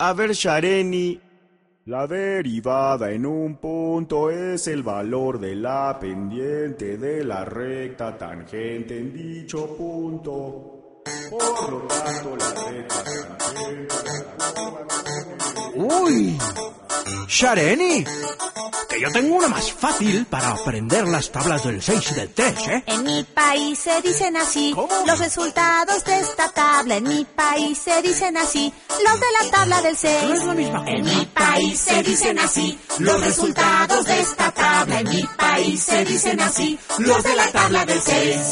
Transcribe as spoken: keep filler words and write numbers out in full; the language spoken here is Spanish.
A ver, Shareni. La derivada en un punto es el valor de la pendiente de la recta tangente en dicho punto. Por lo tanto, la recta tangente... ¡Uy! ¡Shareni! Que yo tengo una más fácil para aprender las tablas del seis y del tres, ¿eh? En mi país se dicen así. ¿Cómo? Los resultados de esta tabla. En mi país se dicen así. Los de la tabla del seis. No es la misma cosa. En mi país se dicen así. Los resultados de esta tabla. En mi país se dicen así. Los de la tabla del seis.